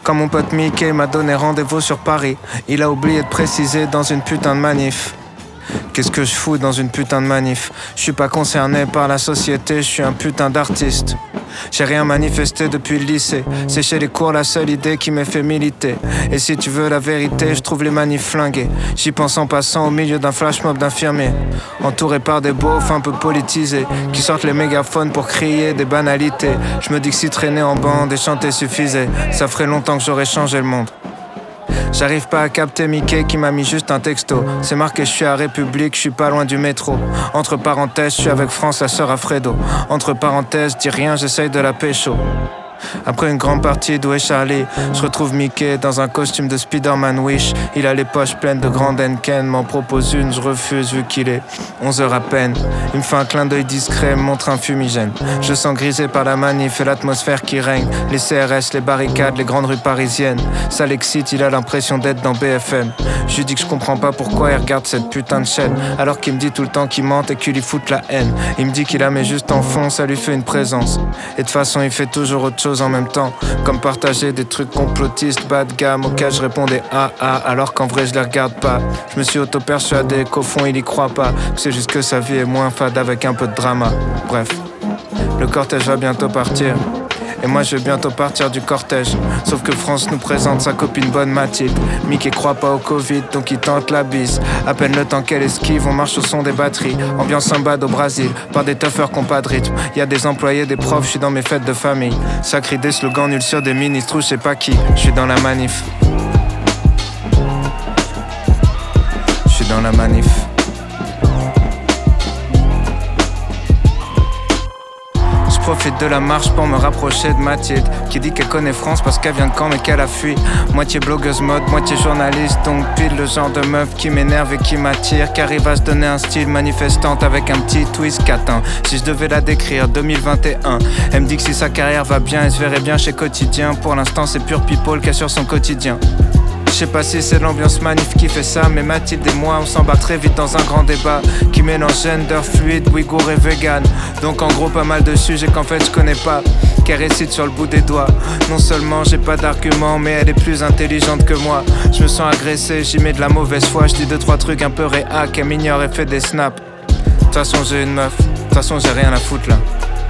Quand mon pote Mickey m'a donné rendez-vous sur Paris, il a oublié de préciser dans une putain de manif. Qu'est-ce que je fous dans une putain de manif? Je suis pas concerné par la société, je suis un putain d'artiste. J'ai rien manifesté depuis le lycée. C'est chez les cours la seule idée qui m'ait fait militer. Et si tu veux la vérité, je trouve les manifs flingués. J'y pense en passant au milieu d'un flash mob d'infirmiers, entouré par des beaufs un peu politisés, qui sortent les mégaphones pour crier des banalités. Je me dis que si traîner en bande et chanter suffisait, ça ferait longtemps que j'aurais changé le monde. J'arrive pas à capter Mickey qui m'a mis juste un texto. C'est marqué je suis à République, je suis pas loin du métro. Entre parenthèses, je suis avec France, la sœur à Fredo. Entre parenthèses, dis rien, j'essaye de la pécho. Après une grande partie d'Où est Charlie, je retrouve Mickey dans un costume de Spider-Man Wish. Il a les poches pleines de grandes Henken, m'en propose une, je refuse vu qu'il est 11h à peine. Il me fait un clin d'œil discret, me montre un fumigène. Je sens grisé par la manif et l'atmosphère qui règne. Les CRS, les barricades, les grandes rues parisiennes. Ça l'excite, il a l'impression d'être dans BFM. Je lui dis que je comprends pas pourquoi il regarde cette putain de chaîne, alors qu'il me dit tout le temps qu'il mente et qu'il lui fout la haine. Il me dit qu'il la met juste en fond, ça lui fait une présence. Et de façon il fait toujours autre chose en même temps, comme partager des trucs complotistes bas de gamme auxquels je répondais alors qu'en vrai je les regarde pas. Je me suis auto-persuadé qu'au fond il y croit pas, que c'est juste que sa vie est moins fade avec un peu de drama. Bref, le cortège va bientôt partir et moi je vais bientôt partir du cortège. Sauf que France nous présente sa copine bonne Mathilde. Mickey croit pas au Covid donc il tente la bise. À peine le temps qu'elle esquive, on marche au son des batteries. Ambiance sambade au Brésil, par des tuffers qui ont pas de rythme. Y'a des employés, des profs, je suis dans mes fêtes de famille. Ça crie des slogans nuls sur des ministres ou je sais pas qui. Je suis dans la manif. Je suis dans la manif. Profite de la marche pour me rapprocher de Mathilde, qui dit qu'elle connaît France parce qu'elle vient de Caen mais qu'elle a fui. Moitié blogueuse mode, moitié journaliste, donc pile le genre de meuf qui m'énerve et qui m'attire, qui arrive à se donner un style manifestante avec un petit twist catin. Si je devais la décrire, 2021, elle me dit que si sa carrière va bien, elle se verrait bien chez Quotidien. Pour l'instant c'est pure people qui assure son quotidien. Je sais pas si c'est l'ambiance manif qui fait ça, mais Mathilde et moi on s'embarque très vite dans un grand débat qui mélange gender fluide, ouïghour et vegan. Donc en gros pas mal de sujets qu'en fait je connais pas, qu'elle récite sur le bout des doigts. Non seulement j'ai pas d'arguments, mais elle est plus intelligente que moi. Je me sens agressé, j'y mets de la mauvaise foi, je dis 2-3 trucs un peu réac, elle m'ignore et fait des snaps. De toute façon j'ai une meuf, de toute façon j'ai rien à foutre là.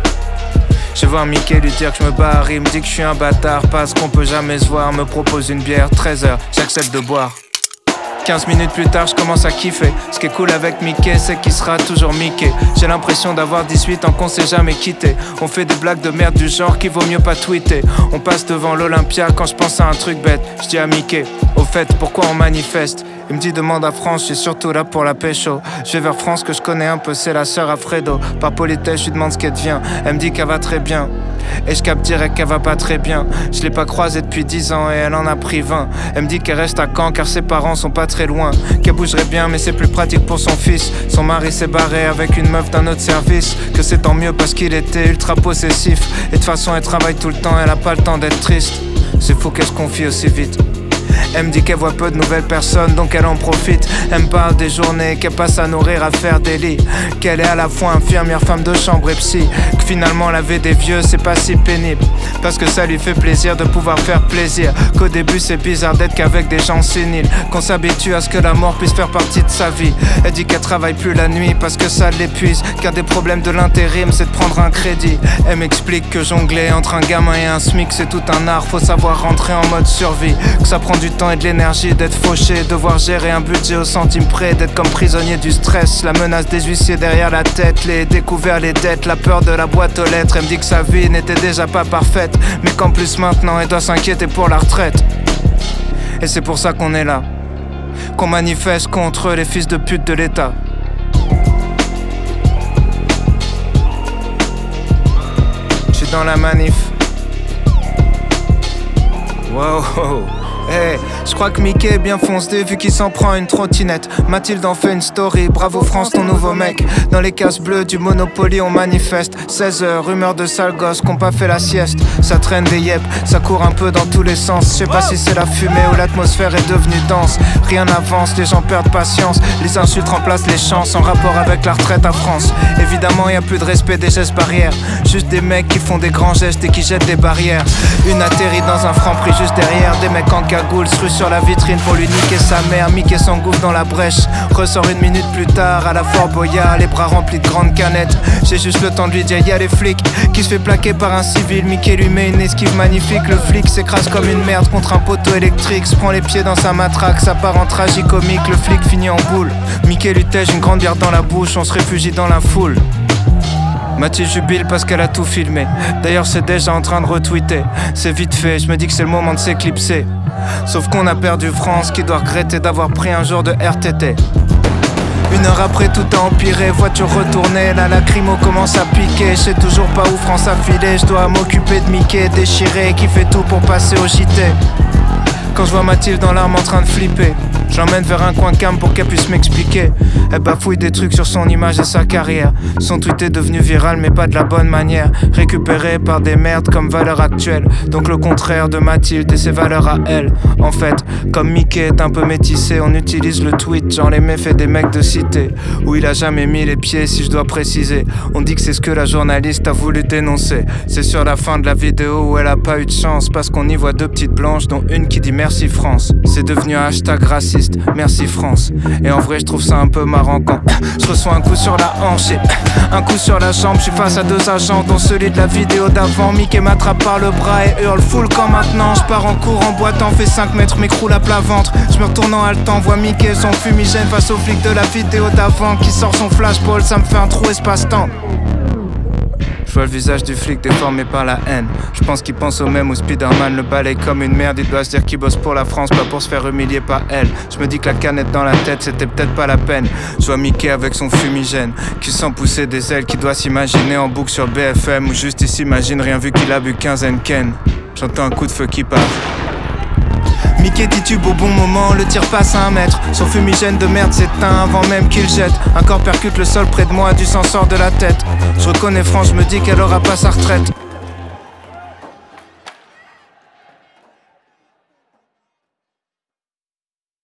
Je vais voir Mickey lui dire que je me barre, il me dit que je suis un bâtard parce qu'on peut jamais se voir, me propose une bière, 13h, j'accepte de boire. 15 minutes plus tard, je commence à kiffer. Ce qui est cool avec Mickey, c'est qu'il sera toujours Mickey. J'ai l'impression d'avoir 18 ans qu'on s'est jamais quitté. On fait des blagues de merde du genre qu'il vaut mieux pas tweeter. On passe devant l'Olympia quand je pense à un truc bête. Je dis à Mickey, au fait, pourquoi on manifeste? Il me dit demande à France, je suis surtout là pour la pécho. Je vais vers France que je connais un peu, c'est la sœur à Fredo. Par politesse, je lui demande ce qu'elle devient. Elle me dit qu'elle va très bien. Et je capte direct qu'elle va pas très bien. Je l'ai pas croisée depuis 10 ans et elle en a pris 20. Elle me dit qu'elle reste à Caen car ses parents sont pas très loin. Qu'elle bougerait bien mais c'est plus pratique pour son fils. Son mari s'est barré avec une meuf d'un autre service. Que c'est tant mieux parce qu'il était ultra possessif. Et de toute façon elle travaille tout le temps, elle a pas le temps d'être triste. C'est fou qu'elle se confie aussi vite. Elle me dit qu'elle voit peu de nouvelles personnes donc elle en profite. Elle me parle des journées qu'elle passe à nourrir, à faire des lits. Qu'elle est à la fois infirmière, femme de chambre et psy. Que finalement laver des vieux c'est pas si pénible parce que ça lui fait plaisir de pouvoir faire plaisir. Qu'au début c'est bizarre d'être qu'avec des gens séniles. Qu'on s'habitue à ce que la mort puisse faire partie de sa vie. Elle dit qu'elle travaille plus la nuit parce que ça l'épuise. Qu'un des problèmes de l'intérim c'est de prendre un crédit. Elle m'explique que jongler entre un gamin et un SMIC c'est tout un art. Faut savoir rentrer en mode survie. Que ça prend du temps et de l'énergie d'être fauché, devoir gérer un budget au centime près, d'être comme prisonnier du stress, la menace des huissiers derrière la tête, les découverts, les dettes, la peur de la boîte aux lettres. Elle me dit que sa vie n'était déjà pas parfaite, mais qu'en plus maintenant elle doit s'inquiéter pour la retraite. Et c'est pour ça qu'on est là, qu'on manifeste contre les fils de pute de l'État. Je suis dans la manif. Wow. Hey, je crois que Mickey est bien foncé vu qu'il s'en prend une trottinette. Mathilde en fait une story, bravo France ton nouveau mec. Dans les cases bleues du Monopoly on manifeste. 16h, rumeur de sale gosse qu'on pas fait la sieste. Ça traîne des yep, ça court un peu dans tous les sens. Je sais pas si c'est la fumée ou l'atmosphère est devenue dense. Rien n'avance, les gens perdent patience. Les insultes remplacent les chances en rapport avec la retraite à France. Évidemment y a plus de respect des gestes barrières. Juste des mecs qui font des grands gestes et qui jettent des barrières. Une atterrit dans un franc prix juste derrière. Des mecs en cagoule se ruent sur la vitrine pour lui niquer sa mère. Mickey s'engouffre dans la brèche, ressort une minute plus tard à la Fort Boyard, les bras remplis de grandes canettes. J'ai juste le temps de lui dire y'a les flics, qui se fait plaquer par un civil. Mickey lui met une esquive magnifique. Le flic s'écrase comme une merde contre un poteau électrique, se prend les pieds dans sa matraque, ça part en tragicomique. Le flic finit en boule, Mickey lui tège une grande bière dans la bouche. On se réfugie dans la foule. Mathilde jubile parce qu'elle a tout filmé. D'ailleurs c'est déjà en train de retweeter. C'est vite fait, je me dis que c'est le moment de s'éclipser. Sauf qu'on a perdu France, qui doit regretter d'avoir pris un jour de RTT. Une heure après tout a empiré, voiture retournée, la lacrymo commence à piquer. Je sais toujours pas où France a filé, je dois m'occuper de Mickey déchiré, qui fait tout pour passer au JT. Quand je vois Mathilde dans l'arme en train de flipper, je l'emmène vers un coin calme pour qu'elle puisse m'expliquer. Elle bafouille des trucs sur son image et sa carrière. Son tweet est devenu viral mais pas de la bonne manière. Récupéré par des merdes comme valeur actuelle. Donc le contraire de Mathilde et ses valeurs à elle. En fait, comme Mickey est un peu métissé, on utilise le tweet genre les méfaits des mecs de cité. Où il a jamais mis les pieds si je dois préciser. On dit que c'est ce que la journaliste a voulu dénoncer. C'est sur la fin de la vidéo où elle a pas eu de chance, parce qu'on y voit deux petites blanches dont une qui dit merci France. C'est devenu un hashtag raciste, merci France. Et en vrai je trouve ça un peu marrant quand je reçois un coup sur la hanche et un coup sur la jambe. Je suis face à deux agents dont celui de la vidéo d'avant. Mickey m'attrape par le bras et hurle full quand maintenant. Je pars en cours en boitant, fait 5 mètres, m'écroule à plat ventre. Je me retourne en haletant, vois Mickey son fumigène face au flic de la vidéo d'avant qui sort son flashball, ça me fait un trou espace-temps. Je vois le visage du flic déformé par la haine. Je pense qu'il pense au même où Spider-Man le balaye comme une merde. Il doit se dire qu'il bosse pour la France, pas pour se faire humilier par elle. Je me dis que la canette dans la tête, c'était peut-être pas la peine. Je vois Mickey avec son fumigène, qui sent pousser des ailes, qui doit s'imaginer en boucle sur BFM. Ou juste il s'imagine rien vu qu'il a bu 15 Henken. J'entends un coup de feu qui part. Mickey titube au bon moment, le tir passe à 1 mètre. Son fumigène de merde s'éteint avant même qu'il jette. Un corps percute le sol près de moi, du sang sort de la tête. Je reconnais France, je me dis qu'elle aura pas sa retraite.